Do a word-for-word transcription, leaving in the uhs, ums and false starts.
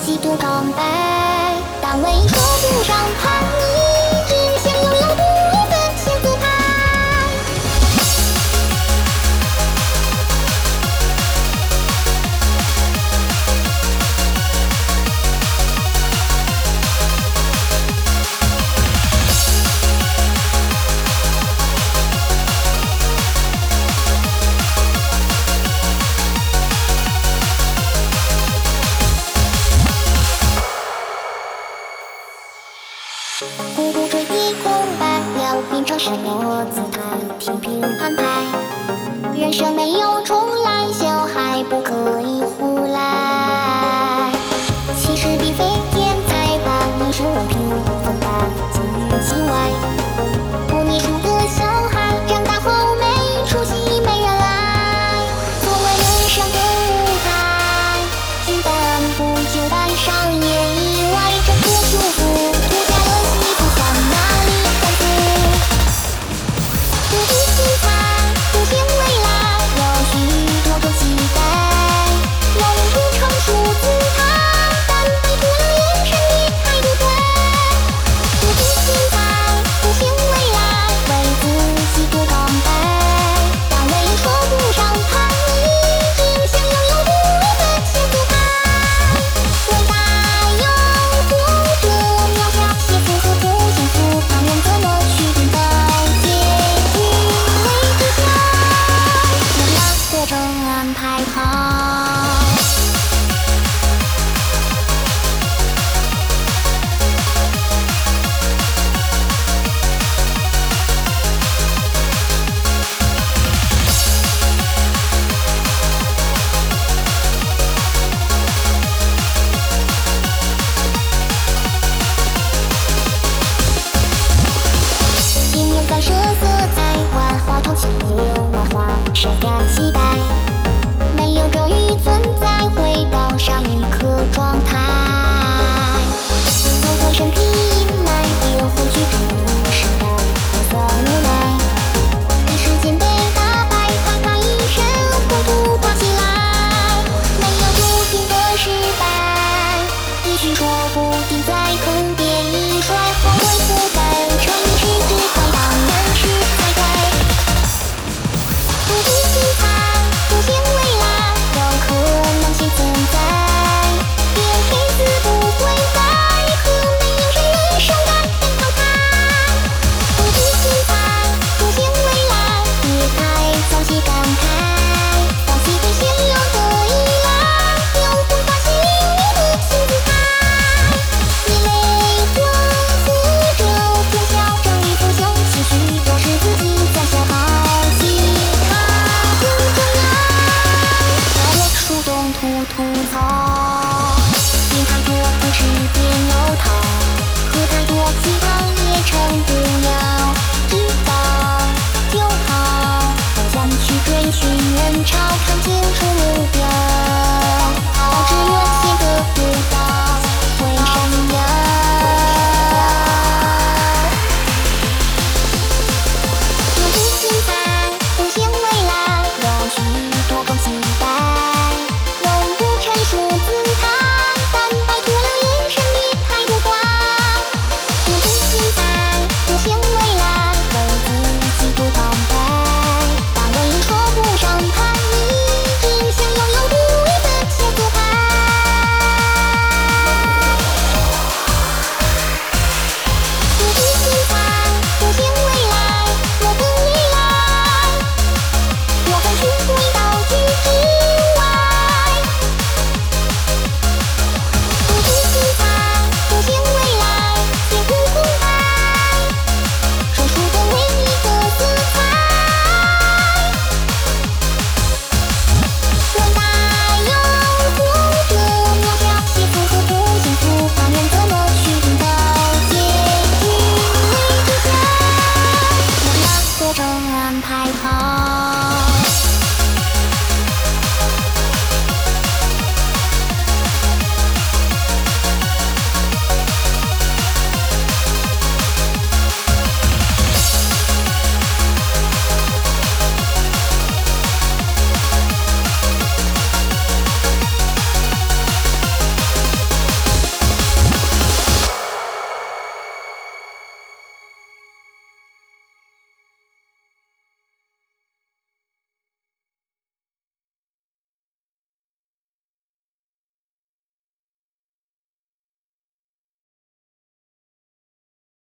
几度告白，但为说不上叛逆，只想拥有独一份幸福牌。步步追忆空白，聊平常闪落姿态，听凭安排。人生没有重来，小孩不可以胡来。其实并非天才，把一生任凭风摆，寄予境外。不迷书的小孩，长大后没出息，没人爱。作为人生的舞台，剧本不就搬上演意外，挣脱束缚。散射色彩，万花筒清流，万花闪耀期待。没有咒语存在，回到上一刻状态。走过身披阴霾，也或许只是代苦涩无奈。一时间被打败，咔咔一声糊涂爬起来。没有不停的失败，也许说不定在坑边一摔，后悔不该成事只会到。吐槽，听太多故事变老套，喝太多鸡汤也成。